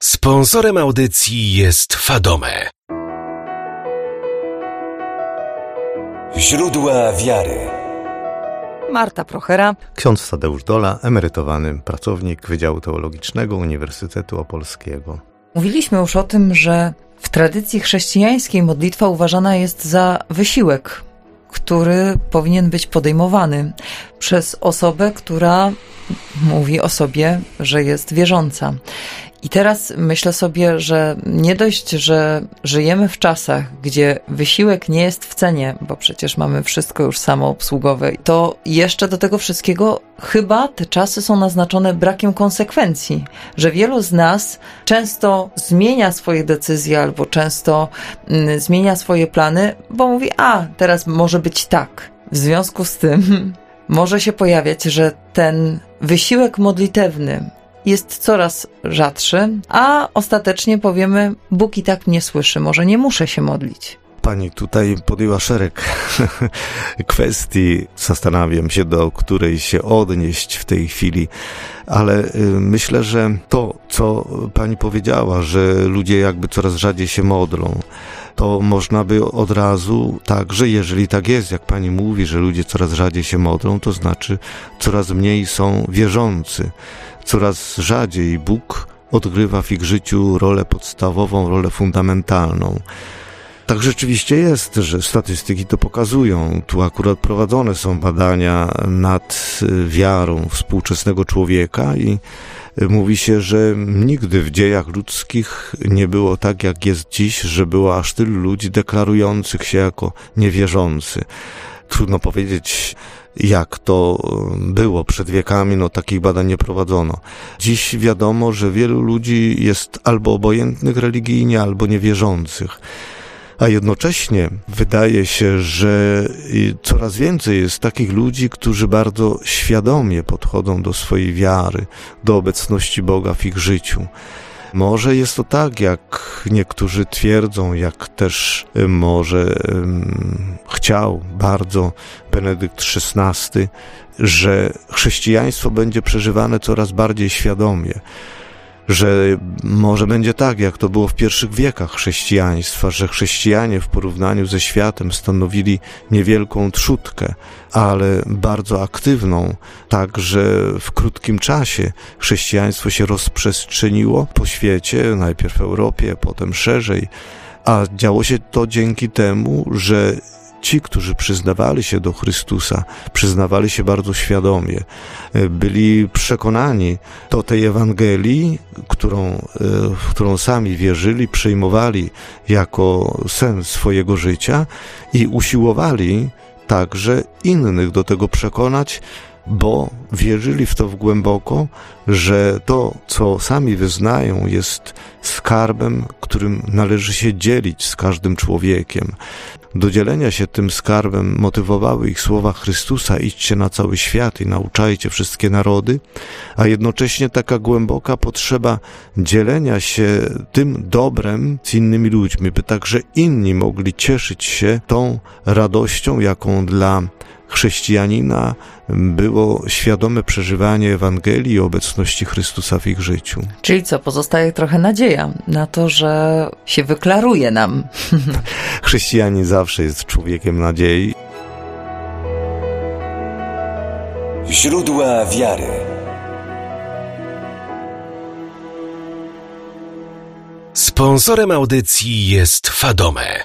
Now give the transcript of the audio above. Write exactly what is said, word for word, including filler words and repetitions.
Sponsorem audycji jest Fadome. Źródła wiary. Marta Prochera. Ksiądz Tadeusz Dola, emerytowany pracownik Wydziału Teologicznego Uniwersytetu Opolskiego. Mówiliśmy już o tym, że w tradycji chrześcijańskiej modlitwa uważana jest za wysiłek, który powinien być podejmowany przez osobę, która mówi o sobie, że jest wierząca. I teraz myślę sobie, że nie dość, że żyjemy w czasach, gdzie wysiłek nie jest w cenie, bo przecież mamy wszystko już samoobsługowe, to jeszcze do tego wszystkiego chyba te czasy są naznaczone brakiem konsekwencji, że wielu z nas często zmienia swoje decyzje albo często mm, zmienia swoje plany, bo mówi, a teraz może być tak. W związku z tym może się pojawiać, że ten wysiłek modlitewny jest coraz rzadszy, a ostatecznie powiemy, Bóg i tak mnie słyszy, może nie muszę się modlić. Pani tutaj podjęła szereg kwestii, zastanawiam się, do której się odnieść w tej chwili, ale myślę, że to, co pani powiedziała, że ludzie jakby coraz rzadziej się modlą, to można by od razu tak, że jeżeli tak jest, jak pani mówi, że ludzie coraz rzadziej się modlą, to znaczy coraz mniej są wierzący. Coraz rzadziej Bóg odgrywa w ich życiu rolę podstawową, rolę fundamentalną. Tak rzeczywiście jest, że statystyki to pokazują. Tu akurat prowadzone są badania nad wiarą współczesnego człowieka i mówi się, że nigdy w dziejach ludzkich nie było tak, jak jest dziś, że było aż tylu ludzi deklarujących się jako niewierzący. Trudno powiedzieć, jak to było przed wiekami, no takich badań nie prowadzono. Dziś wiadomo, że wielu ludzi jest albo obojętnych religijnie, albo niewierzących. A jednocześnie wydaje się, że coraz więcej jest takich ludzi, którzy bardzo świadomie podchodzą do swojej wiary, do obecności Boga w ich życiu. Może jest to tak, jak niektórzy twierdzą, jak też może um, chciał bardzo Benedykt szesnasty, że chrześcijaństwo będzie przeżywane coraz bardziej świadomie. Że może będzie tak, jak to było w pierwszych wiekach chrześcijaństwa, że chrześcijanie w porównaniu ze światem stanowili niewielką trzutkę, ale bardzo aktywną, tak że w krótkim czasie chrześcijaństwo się rozprzestrzeniło po świecie, najpierw w Europie, potem szerzej, a działo się to dzięki temu, że ci, którzy przyznawali się do Chrystusa, przyznawali się bardzo świadomie, byli przekonani do tej Ewangelii, którą, w którą sami wierzyli, przyjmowali jako sens swojego życia i usiłowali także innych do tego przekonać, bo wierzyli w to głęboko, że to, co sami wyznają, jest skarbem, którym należy się dzielić z każdym człowiekiem. Do dzielenia się tym skarbem motywowały ich słowa Chrystusa: idźcie na cały świat i nauczajcie wszystkie narody, a jednocześnie taka głęboka potrzeba dzielenia się tym dobrem z innymi ludźmi, by także inni mogli cieszyć się tą radością, jaką dla chrześcijanina było świadome przeżywanie Ewangelii i obecności Chrystusa w ich życiu. Czyli co, pozostaje trochę nadzieja na to, że się wyklaruje nam. Chrześcijanin zawsze jest człowiekiem nadziei. Źródła wiary. Sponsorem audycji jest Fadome.